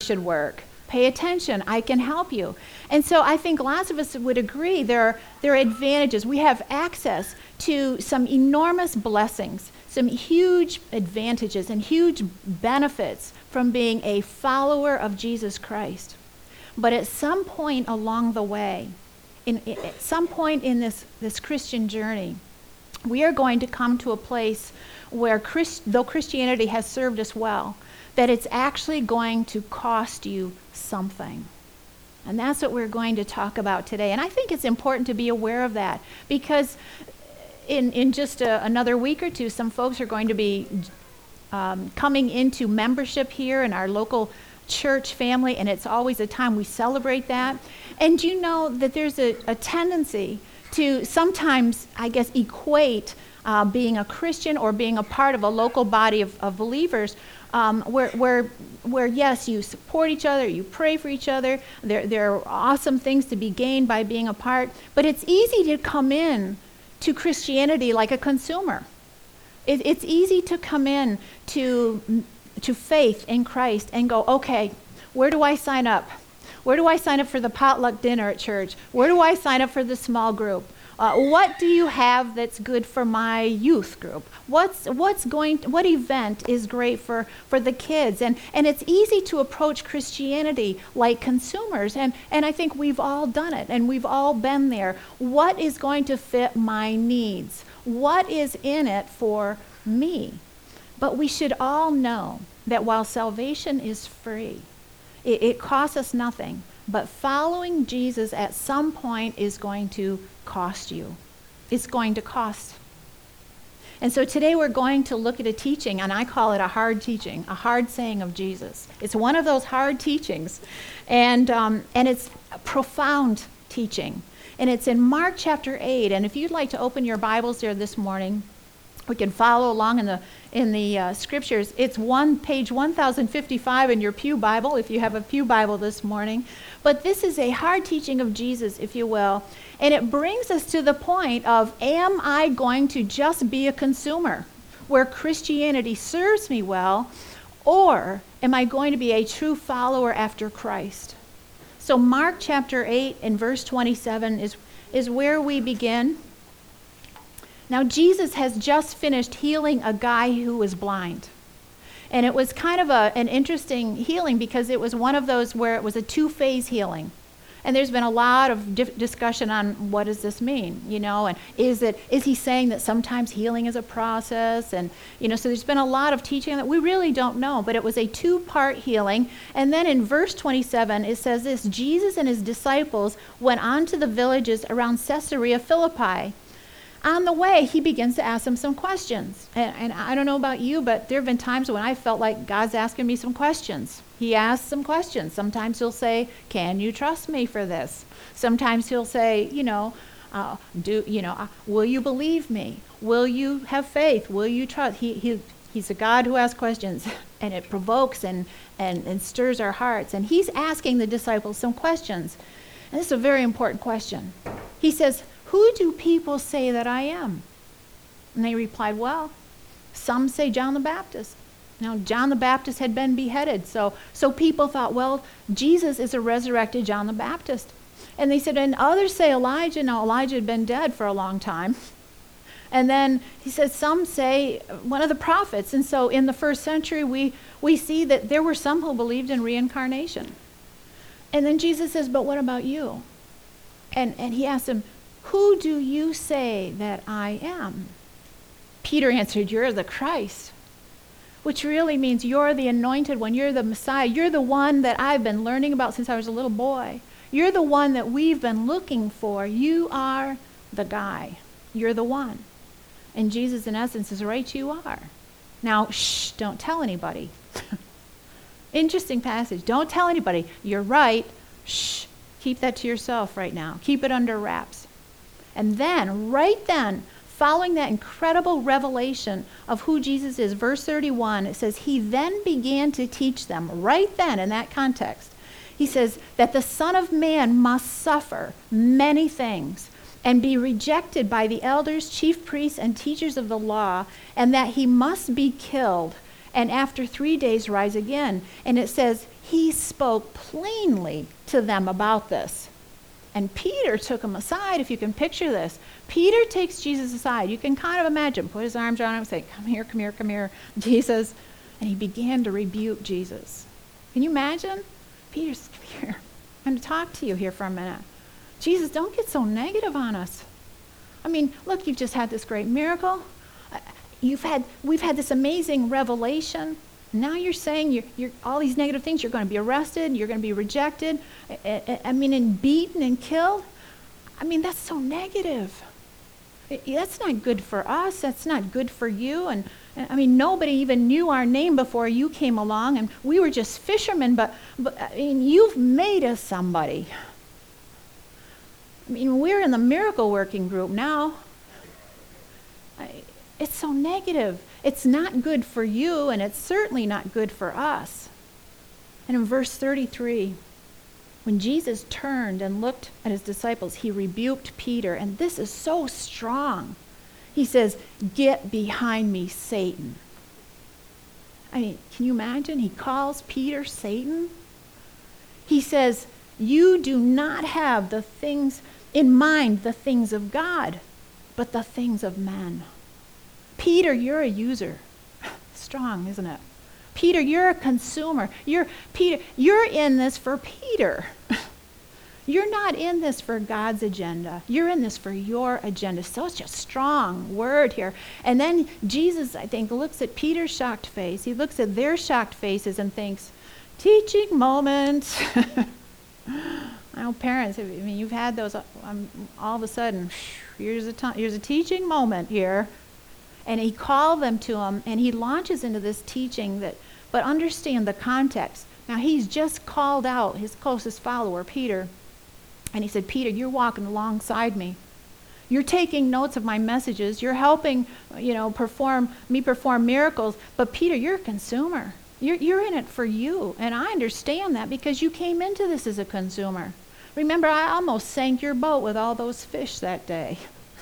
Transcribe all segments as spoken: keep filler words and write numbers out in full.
should work. Pay attention. I can help you. And so I think lots of us would agree there are, there are advantages. We have access to some enormous blessings, some huge advantages and huge benefits from being a follower of Jesus Christ. But at some point along the way, in, at some point in this, this Christian journey, we are going to come to a place where, Christ, though Christianity has served us well, that it's actually going to cost you something. And that's what we're going to talk about today. And I think it's important to be aware of that, because in, in just a, another week or two, some folks are going to be um, coming into membership here in our local church family, and it's always a time we celebrate that. And you know that there's a, a tendency to sometimes, I guess, equate uh, being a Christian or being a part of a local body of, of believers Um, where, where, where yes, you support each other, you pray for each other. There, there are awesome things to be gained by being a part. But it's easy to come in to Christianity like a consumer. It, it's easy to come in to, to faith in Christ and go, okay, where do I sign up? Where do I sign up for the potluck dinner at church? Where do I sign up for the small group? Uh, what do you have that's good for my youth group? What's what's going? What event is great for, for the kids? And and it's easy to approach Christianity like consumers, and and I think we've all done it, and we've all been there. What is going to fit my needs? What is in it for me? But we should all know that while salvation is free, it, it costs us nothing. But following Jesus at some point is going to cost you. It's going to cost. And so today we're going to look at a teaching, and I call it a hard teaching, a hard saying of Jesus. It's one of those hard teachings, and um, and it's a profound teaching. And it's in Mark chapter eight, and if you'd like to open your Bibles there this morning, we can follow along in the in the uh, scriptures. It's one page one thousand fifty-five in your pew Bible, if you have a pew Bible this morning. But this is a hard teaching of Jesus, if you will, and it brings us to the point of, am I going to just be a consumer where Christianity serves me well, or am I going to be a true follower after Christ? So Mark chapter eight and verse twenty-seven is, is where we begin. Now, Jesus has just finished healing a guy who was blind. And it was kind of a, an interesting healing because it was one of those where it was a two-phase healing. And there's been a lot of di- discussion on what does this mean, you know, and is it is he saying that sometimes healing is a process? And, you know, so there's been a lot of teaching that we really don't know, but it was a two-part healing. And then in verse twenty-seven, it says this: Jesus and his disciples went on to the villages around Caesarea Philippi. On the way, he begins to ask them some questions. And, and I don't know about you, but there have been times when I felt like God's asking me some questions. He asks some questions. Sometimes he'll say, can you trust me for this? Sometimes he'll say, you know, uh, do you know, uh, will you believe me? Will you have faith? Will you trust? He, he, he's a God who asks questions, and it provokes and, and, and stirs our hearts. And he's asking the disciples some questions. And this is a very important question. He says, who do people say that I am? And they replied, well, some say John the Baptist. Now, John the Baptist had been beheaded, so so people thought, well, Jesus is a resurrected John the Baptist. And they said, and others say Elijah. Now, Elijah had been dead for a long time. And then he said, some say one of the prophets. And so in the first century, we, we see that there were some who believed in reincarnation. And then Jesus says, but what about you? And, and he asked them, who do you say that I am? Peter answered, you're the Christ, which really means you're the anointed one. You're the Messiah. You're the one that I've been learning about since I was a little boy. You're the one that we've been looking for. You are the guy. You're the one. And Jesus, in essence, is right, you are. Now, shh, don't tell anybody. Interesting passage. Don't tell anybody. You're right. Shh, keep that to yourself right now. Keep it under wraps. And then, right then, following that incredible revelation of who Jesus is, verse thirty-one, it says, he then began to teach them, right then in that context. He says that the Son of Man must suffer many things and be rejected by the elders, chief priests, and teachers of the law, and that he must be killed and after three days rise again. And it says, he spoke plainly to them about this. And Peter took him aside, if you can picture this. Peter takes Jesus aside. You can kind of imagine, put his arms around him and say, come here, come here, come here, Jesus. And he began to rebuke Jesus. Can you imagine? Peter's, come here. I'm going to talk to you here for a minute. Jesus, don't get so negative on us. I mean, look, you've just had this great miracle. You've had, we've had this amazing revelation. Now you're saying you're, you're all these negative things. You're going to be arrested. You're going to be rejected. I, I, I mean, and beaten and killed. I mean, that's so negative. It, that's not good for us. That's not good for you. And, and I mean, nobody even knew our name before you came along, and we were just fishermen. But, but I mean, you've made us somebody. I mean, we're in the miracle working group now. I, it's so negative. It's not good for you, and it's certainly not good for us. And in verse thirty-three, when Jesus turned and looked at his disciples, he rebuked Peter, and this is so strong. He says, "Get behind me, Satan." I mean, can you imagine? He calls Peter Satan. He says, "You do not have the things in mind, the things of God, but the things of men." Peter, you're a user. Strong, isn't it? Peter, you're a consumer. You're Peter, you're in this for Peter. You're not in this for God's agenda. You're in this for your agenda. Such a strong word here. And then Jesus, I think, looks at Peter's shocked face. He looks at their shocked faces and thinks, teaching moment. I know parents, I mean, you've had those, um, all of a sudden, here's a, t- here's a teaching moment here. And he called them to him, and he launches into this teaching that, but understand the context. Now, he's just called out his closest follower, Peter. And he said, Peter, you're walking alongside me. You're taking notes of my messages. You're helping, you know, perform, me perform miracles. But Peter, you're a consumer. You're, you're in it for you. And I understand that because you came into this as a consumer. Remember, I almost sank your boat with all those fish that day.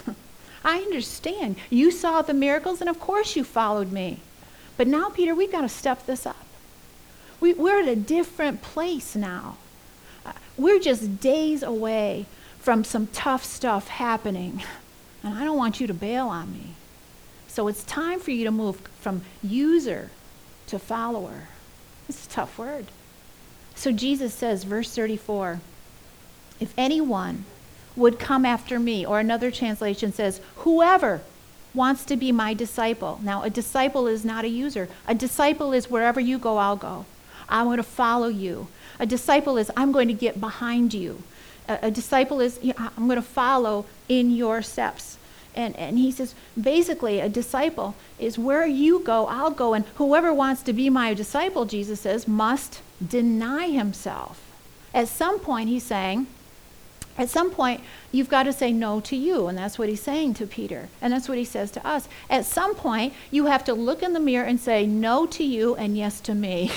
I understand. You saw the miracles, and of course you followed me. But now, Peter, we've got to step this up. We, we're at a different place now. Uh, we're just days away from some tough stuff happening, and I don't want you to bail on me. So it's time for you to move from user to follower. It's a tough word. So Jesus says, verse thirty-four, if anyone would come after me, or another translation says, whoever wants to be my disciple. Now, a disciple is not a user. A disciple is wherever you go, I'll go. I'm going to follow you. A disciple is I'm going to get behind you. A, a disciple is you know, I'm going to follow in your steps. And, and he says, basically, a disciple is where you go, I'll go. And whoever wants to be my disciple, Jesus says, must deny himself. At some point, he's saying, At some point, you've got to say no to you, and that's what he's saying to Peter, and that's what he says to us. At some point, you have to look in the mirror and say no to you and yes to me.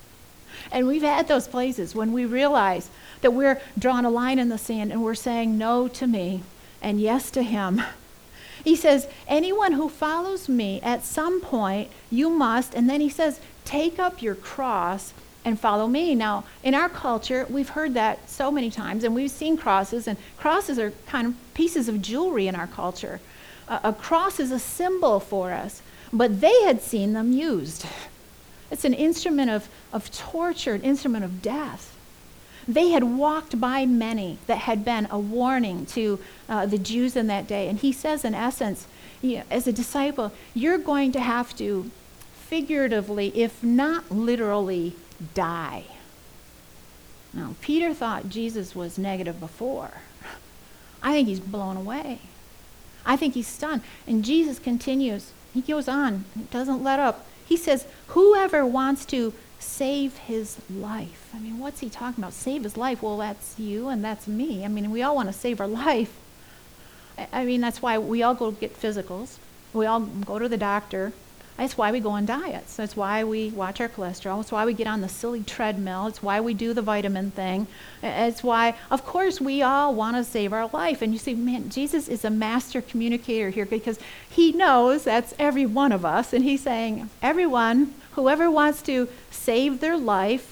And we've had those places when we realize that we're drawing a line in the sand and we're saying no to me and yes to him. He says, anyone who follows me, at some point, you must, and then he says, take up your cross and follow me. Now, in our culture, we've heard that so many times, and we've seen crosses, and crosses are kind of pieces of jewelry in our culture. Uh, a cross is a symbol for us, but they had seen them used. It's an instrument of, of torture, an instrument of death. They had walked by many that had been a warning to uh, the Jews in that day, and he says, in essence, you know, as a disciple, you're going to have to figuratively, if not literally, die. Now, Peter thought Jesus was negative before. I think he's blown away. I think he's stunned. And Jesus continues. He goes on. He doesn't let up. He says, whoever wants to save his life. I mean, what's he talking about? Save his life. Well, that's you and that's me. I mean, we all want to save our life. I, I mean, that's why we all go get physicals. We all go to the doctor. That's why we go on diets. That's why we watch our cholesterol. That's why we get on the silly treadmill. It's why we do the vitamin thing. It's why, of course, we all want to save our life. And you see, man, Jesus is a master communicator here because he knows that's every one of us. And he's saying, everyone, whoever wants to save their life,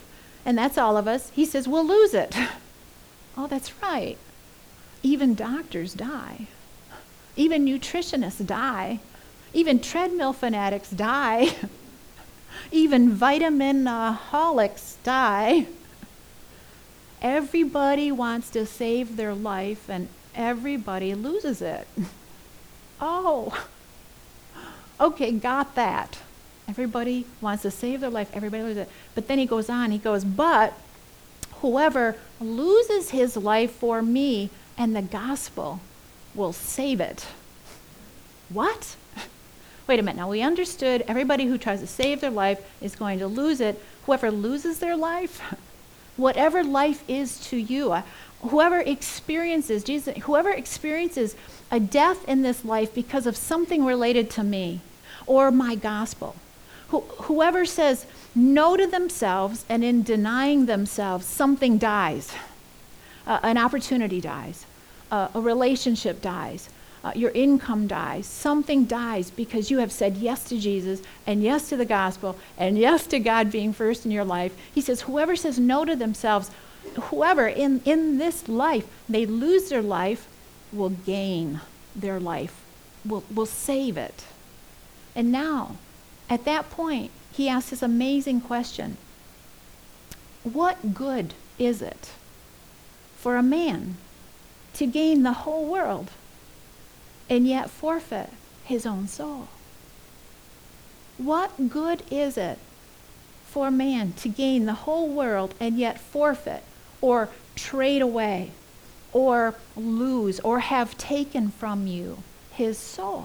and that's all of us, he says, we'll lose it. Oh, that's right. Even doctors die. Even nutritionists die. Even treadmill fanatics die. Even vitamin-aholics die. Everybody wants to save their life, and everybody loses it. Oh, okay, got that. Everybody wants to save their life, everybody loses it. But then he goes on, he goes, but whoever loses his life for me and the gospel will save it. What? Wait a minute, now we understood everybody who tries to save their life is going to lose it. Whoever loses their life, whatever life is to you, uh, whoever experiences, Jesus, whoever experiences a death in this life because of something related to me or my gospel, who, whoever says no to themselves and in denying themselves, something dies. Uh, an opportunity dies. Uh, a relationship dies. Uh, your income dies. Something dies because you have said yes to Jesus and yes to the gospel and yes to God being first in your life. He says, whoever says no to themselves, whoever in, in this life, they lose their life, will gain their life, will, will save it. And now, at that point, he asks this amazing question. What good is it for a man to gain the whole world and yet forfeit his own soul? What good is it for a man to gain the whole world and yet forfeit or trade away or lose or have taken from you his soul?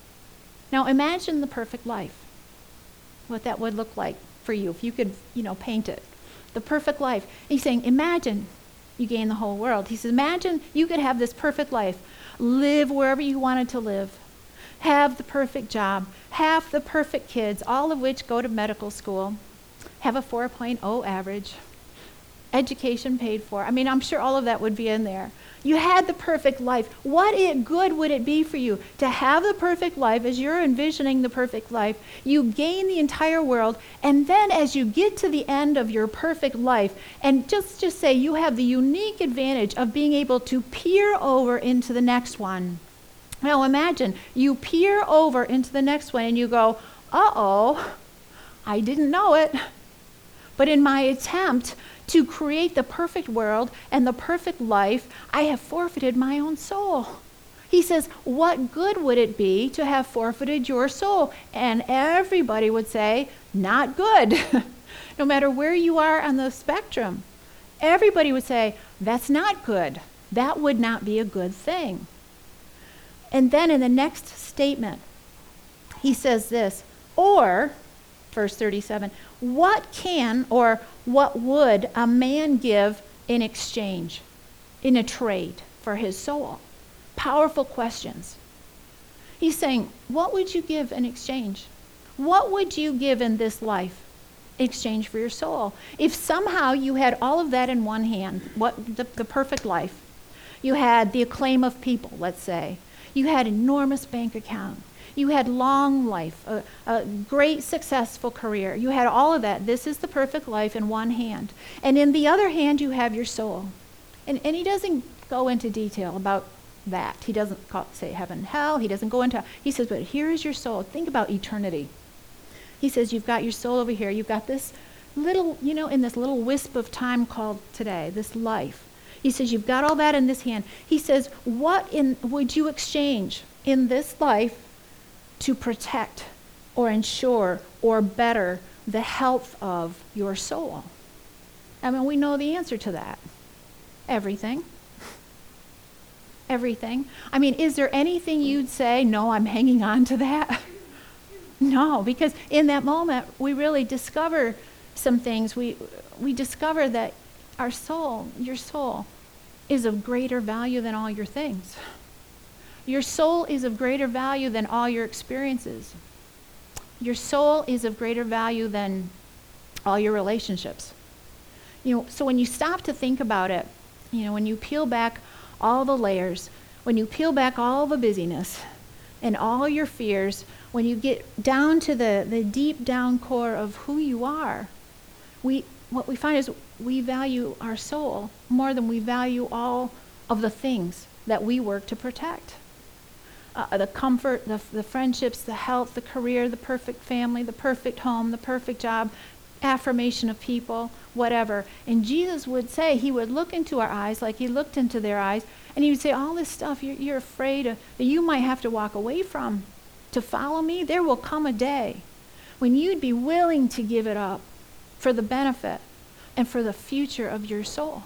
Now imagine the perfect life, what that would look like for you if you could, you know, paint it. The perfect life. He's saying, imagine you gain the whole world. He says, imagine you could have this perfect life, live wherever you wanted to live, have the perfect job, have the perfect kids, all of which go to medical school, have a four point oh average, education paid for. I mean, I'm sure all of that would be in there. You had the perfect life. What it good would it be for you to have the perfect life as you're envisioning the perfect life? You gain the entire world, and then as you get to the end of your perfect life, and just, just say you have the unique advantage of being able to peer over into the next one. Now imagine you peer over into the next one and you go, uh-oh, I didn't know it. But in my attempt to create the perfect world and the perfect life, I have forfeited my own soul. He says, what good would it be to have forfeited your soul? And everybody would say, not good. No matter where you are on the spectrum, everybody would say, that's not good. That would not be a good thing. And then in the next statement, he says this, or, verse thirty-seven, what can or what would a man give in exchange, in a trade for his soul? Powerful questions. He's saying, what would you give in exchange? What would you give in this life in exchange for your soul? If somehow you had all of that in one hand, what the, the perfect life, you had the acclaim of people, let's say, you had enormous bank account, you had long life, a, a great successful career. You had all of that. This is the perfect life in one hand. And in the other hand, you have your soul. And, and he doesn't go into detail about that. He doesn't call, say heaven and hell. He doesn't go into, he says, but here is your soul. Think about eternity. He says, you've got your soul over here. You've got this little, you know, in this little wisp of time called today, this life. He says, you've got all that in this hand. He says, what in would you exchange in this life to protect or ensure or better the health of your soul? I mean, we know the answer to that. Everything. Everything. I mean, is there anything you'd say, no, I'm hanging on to that? No, because in that moment, we really discover some things. We, we discover that our soul, your soul, is of greater value than all your things. Your soul is of greater value than all your experiences. Your soul is of greater value than all your relationships. You know, so when you stop to think about it, you know, when you peel back all the layers, when you peel back all the busyness and all your fears, when you get down to the, the deep down core of who you are, we what we find is we value our soul more than we value all of the things that we work to protect. Uh, the comfort, the, the friendships, the health, the career, the perfect family, the perfect home, the perfect job, affirmation of people, whatever. And Jesus would say, he would look into our eyes like he looked into their eyes, and he would say, all this stuff you're, you're afraid of, that you might have to walk away from to follow me, there will come a day when you'd be willing to give it up for the benefit and for the future of your soul.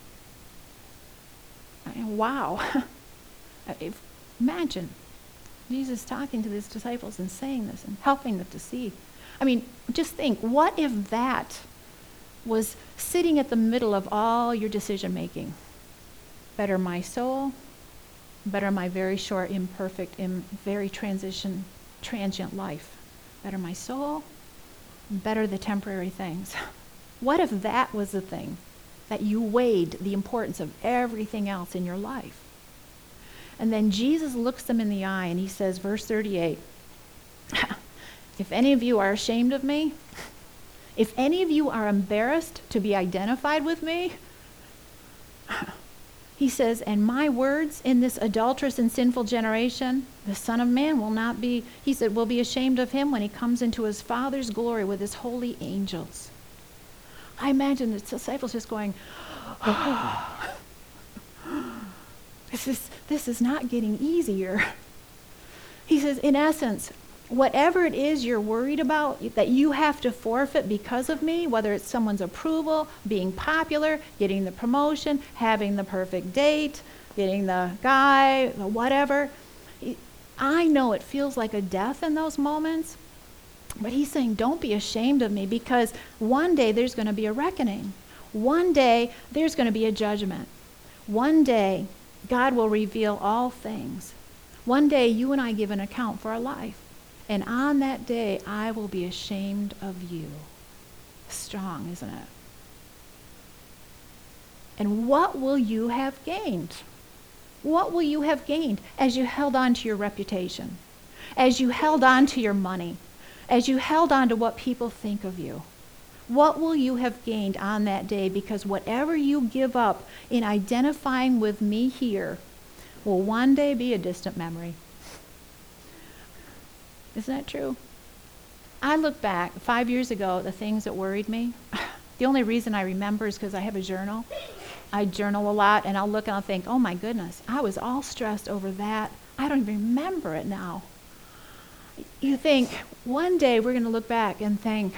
I mean, wow. If, imagine Jesus talking to his disciples and saying this and helping them to see. I mean, just think, what if that was sitting at the middle of all your decision making? Better my soul, better my very short, imperfect, Im- very transition, transient life. Better my soul, better the temporary things. What if that was the thing that you weighed the importance of everything else in your life? And then Jesus looks them in the eye and he says, verse thirty-eight, if any of you are ashamed of me, if any of you are embarrassed to be identified with me, he says, and my words in this adulterous and sinful generation, the Son of Man will not be, he said, will be ashamed of him when he comes into his Father's glory with his holy angels. I imagine the disciples just going, oh, this is, this is not getting easier. He says, in essence, whatever it is you're worried about that you have to forfeit because of me, whether it's someone's approval, being popular, getting the promotion, having the perfect date, getting the guy, the whatever, I know it feels like a death in those moments, but he's saying, don't be ashamed of me, because one day there's going to be a reckoning. One day there's going to be a judgment. One day God will reveal all things. One day you and I give an account for our life. And on that day, I will be ashamed of you. Strong, isn't it? And what will you have gained? What will you have gained as you held on to your reputation? As you held on to your money? As you held on to what people think of you? What will you have gained on that day? Because whatever you give up in identifying with me here will one day be a distant memory. Isn't that true? I look back five years ago at the things that worried me. The only reason I remember is because I have a journal. I journal a lot, and I'll look and I'll think, oh my goodness, I was all stressed over that. I don't even remember it now. You think, one day we're going to look back and think,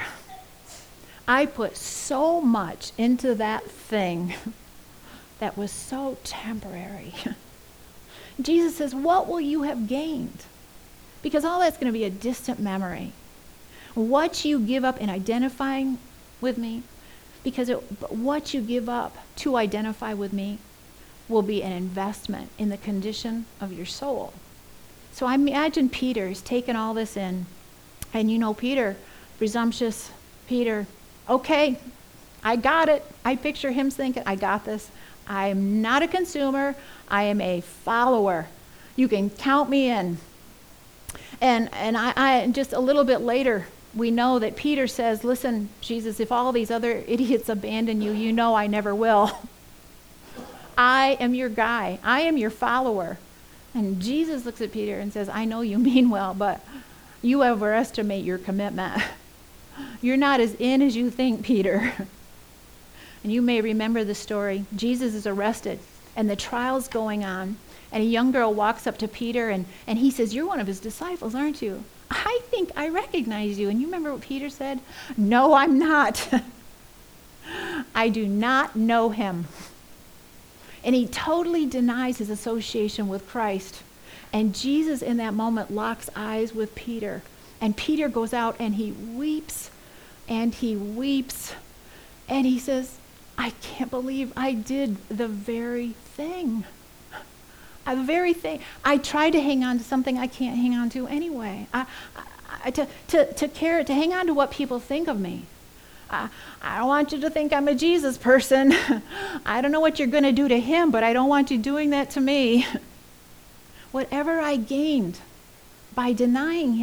I put so much into that thing that was so temporary. Jesus says, what will you have gained? Because all that's going to be a distant memory. What you give up in identifying with me, because it, what you give up to identify with me will be an investment in the condition of your soul. So I imagine Peter's taken all this in. And you know Peter, presumptuous Peter, okay, I got it. I picture him thinking, I got this. I am not a consumer. I am a follower. You can count me in. And and I, I just a little bit later, we know that Peter says, listen, Jesus, if all these other idiots abandon you, you know I never will. I am your guy. I am your follower. And Jesus looks at Peter and says, I know you mean well, but you overestimate your commitment. You're not as in as you think, Peter. And you may remember the story. Jesus is arrested, and the trial's going on. And a young girl walks up to Peter, and, and he says, you're one of his disciples, aren't you? I think I recognize you. And you remember what Peter said? No, I'm not. I do not know him. And he totally denies his association with Christ. And Jesus in that moment locks eyes with Peter. And Peter goes out and he weeps and he weeps. And he says, I can't believe I did the very thing. The very thing. I tried to hang on to something I can't hang on to anyway. I, I, to, to, to care, to hang on to what people think of me. I, I don't want you to think I'm a Jesus person. I don't know what you're going to do to him, but I don't want you doing that to me. Whatever I gained by denying him,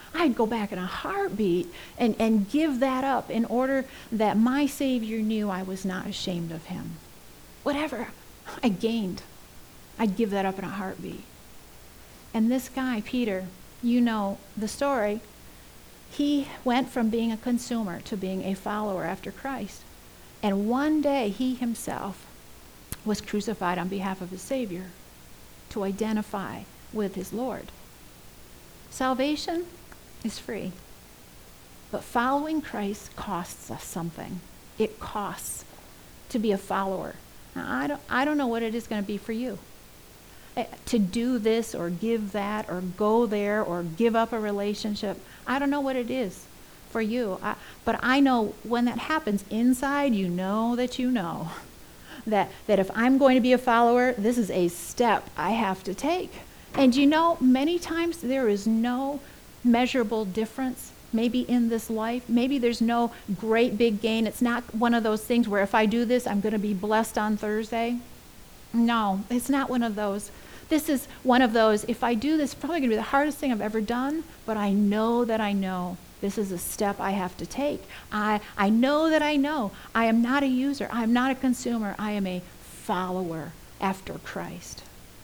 I'd go back in a heartbeat and, and give that up in order that my Savior knew I was not ashamed of him. Whatever I gained, I'd give that up in a heartbeat. And this guy, Peter, you know the story. He went from being a consumer to being a follower after Christ. And one day he himself was crucified on behalf of his Savior to identify with his Lord. Salvation is free, but following Christ costs us something. It costs to be a follower. Now, I don't, I don't know what it is going to be for you. Uh, To do this or give that or go there or give up a relationship, I don't know what it is for you. I, but I know when that happens inside, you know that you know that, that if I'm going to be a follower, this is a step I have to take. And you know, many times there is no measurable difference maybe in this life. Maybe there's no great big gain. It's not one of those things where if I do this, I'm going to be blessed on Thursday. No, it's not one of those. This is one of those, if I do this, it's probably going to be the hardest thing I've ever done, but I know that I know this is a step I have to take. I, I know that I know I am not a user. I am not a consumer. I am a follower after Christ.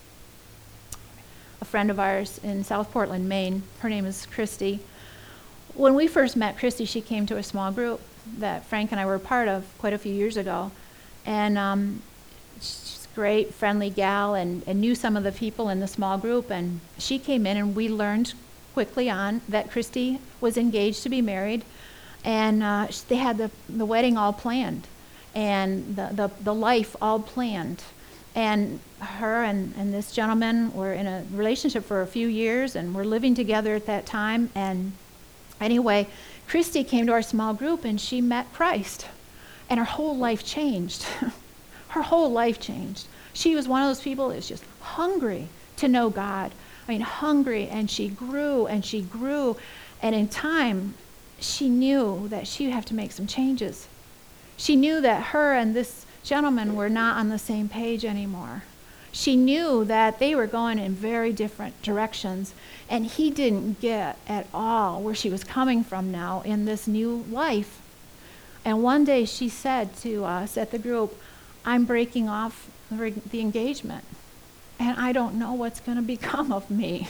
A friend of ours in South Portland, Maine, her name is Christy. When we first met Christy, she came to a small group that Frank and I were a part of quite a few years ago. And um, she's a great, friendly gal and, and knew some of the people in the small group. And she came in and we learned quickly on that Christy was engaged to be married. And uh, they had the, the wedding all planned and the, the, the life all planned. And her and, and this gentleman were in a relationship for a few years and were living together at that time. And anyway, Christy came to our small group and she met Christ. And her whole life changed. Her whole life changed. She was one of those people that was just hungry to know God. I mean, hungry, and she grew and she grew. And in time, she knew that she would have to make some changes. She knew that her and this gentlemen were not on the same page anymore. She knew that they were going in very different directions, and he didn't get at all where she was coming from now in this new life. And one day she said to us at the group, I'm breaking off the engagement, and I don't know what's going to become of me.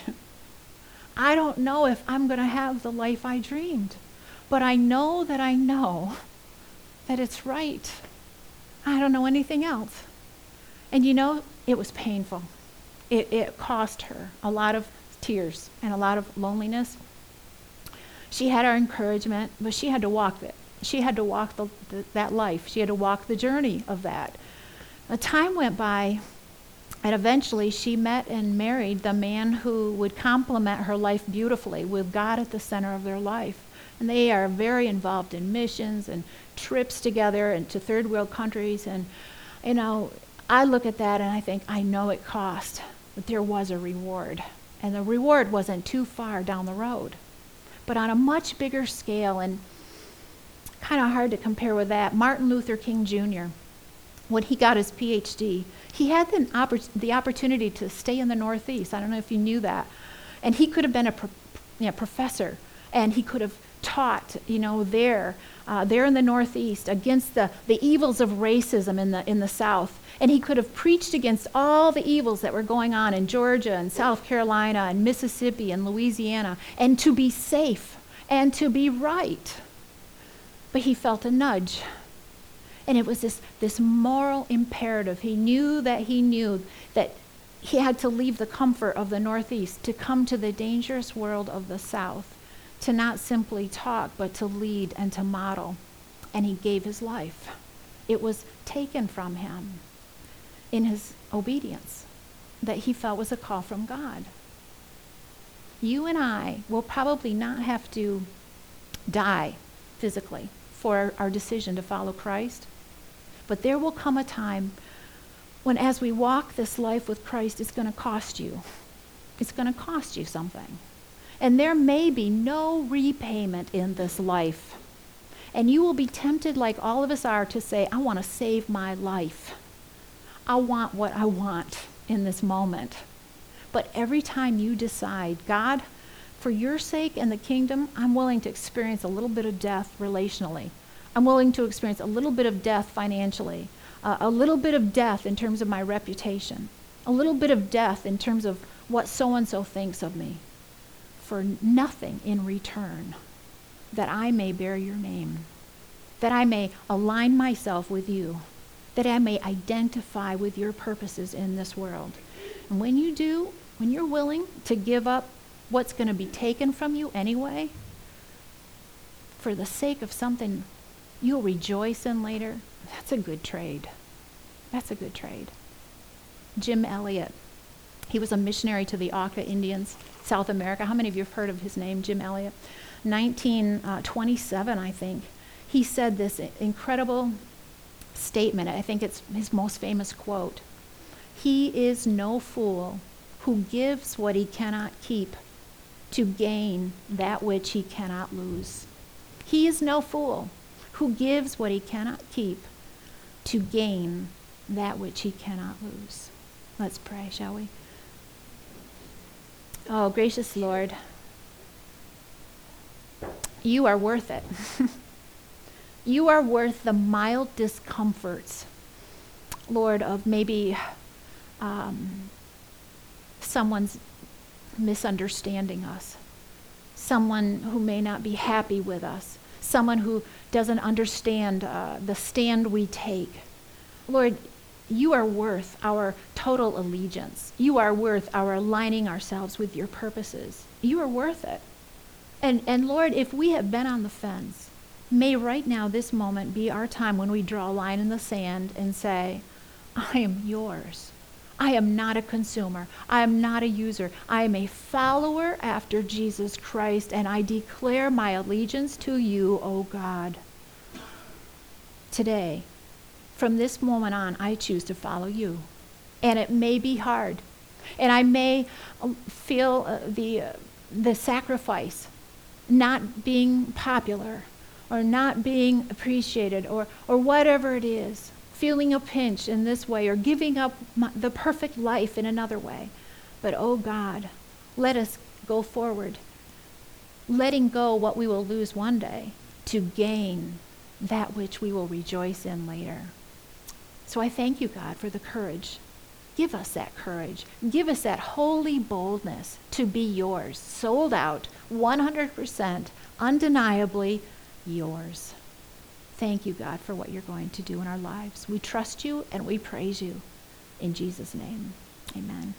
I don't know if I'm going to have the life I dreamed, but I know that I know that it's right. I don't know anything else. And you know, it was painful. It, it cost her a lot of tears and a lot of loneliness. She had our encouragement, but she had to walk it. She had to walk the, the, that life. She had to walk the journey of that. A time went by, and eventually she met and married the man who would complement her life beautifully with God at the center of their life. And they are very involved in missions and trips together and to third world countries. And, you know, I look at that and I think, I know it cost, but there was a reward. And the reward wasn't too far down the road. But on a much bigger scale, and kind of hard to compare with that, Martin Luther King Junior, when he got his P H D, he had the, oppor- the opportunity to stay in the Northeast. I don't know if you knew that. And he could have been a pro- you know, professor, and he could have taught, you know, there, uh, there in the Northeast against the, the evils of racism in the in the South. And he could have preached against all the evils that were going on in Georgia and South Carolina and Mississippi and Louisiana, and to be safe and to be right. But he felt a nudge. And it was this, this moral imperative. He knew that he knew that he had to leave the comfort of the Northeast to come to the dangerous world of the South, to not simply talk, but to lead and to model. And he gave his life. It was taken from him in his obedience that he felt was a call from God. You and I will probably not have to die physically for our decision to follow Christ, but there will come a time when, as we walk this life with Christ, it's going to cost you. It's going to cost you something. And there may be no repayment in this life. And you will be tempted, like all of us are, to say, I want to save my life. I want what I want in this moment. But every time you decide, God, for your sake and the kingdom, I'm willing to experience a little bit of death relationally. I'm willing to experience a little bit of death financially, uh, a little bit of death in terms of my reputation, a little bit of death in terms of what so-and-so thinks of me, for nothing in return, that I may bear your name, that I may align myself with you, that I may identify with your purposes in this world. And when you do, when you're willing to give up what's going to be taken from you anyway, for the sake of something you'll rejoice in later, that's a good trade. That's a good trade. Jim Elliot, he was a missionary to the Auca Indians, South America. How many of you have heard of his name, Jim Elliot? nineteen twenty-seven, I think. He said this incredible statement. I think it's his most famous quote. He is no fool who gives what he cannot keep to gain that which he cannot lose. He is no fool who gives what he cannot keep to gain that which he cannot lose. Let's pray, shall we? Oh, gracious Lord, you are worth it. You are worth the mild discomforts, Lord, of maybe um, someone's misunderstanding us, someone who may not be happy with us, someone who doesn't understand uh, the stand we take. Lord, you are worth our total allegiance. You are worth our aligning ourselves with your purposes. You are worth it. And, and Lord, if we have been on the fence, may right now, this moment, be our time when we draw a line in the sand and say, I am yours. I am not a consumer. I am not a user. I am a follower after Jesus Christ, and I declare my allegiance to you, O God. Today, from this moment on, I choose to follow you. And it may be hard. And I may feel uh, the, uh, the sacrifice, not being popular, or not being appreciated, or, or whatever it is. Feeling a pinch in this way, or giving up my, the perfect life in another way. But oh God, let us go forward, letting go what we will lose one day to gain that which we will rejoice in later. So I thank you, God, for the courage. Give us that courage. Give us that holy boldness to be yours, sold out, one hundred percent, undeniably yours. Thank you, God, for what you're going to do in our lives. We trust you and we praise you. In Jesus' name, amen.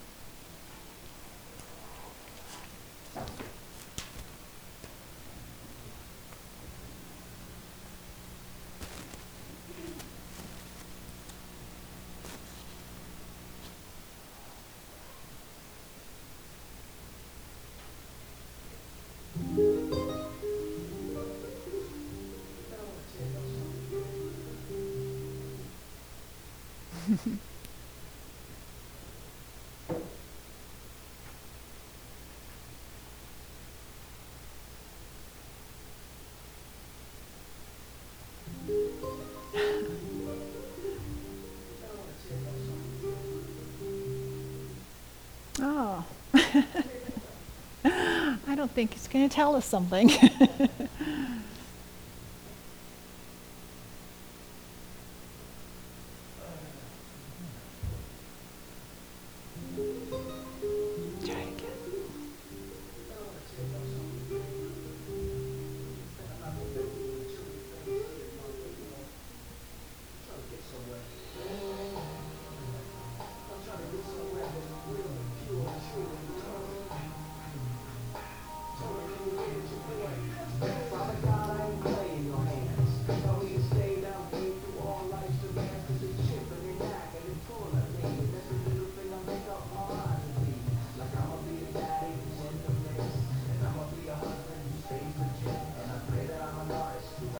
Oh. I don't think he's going to tell us something.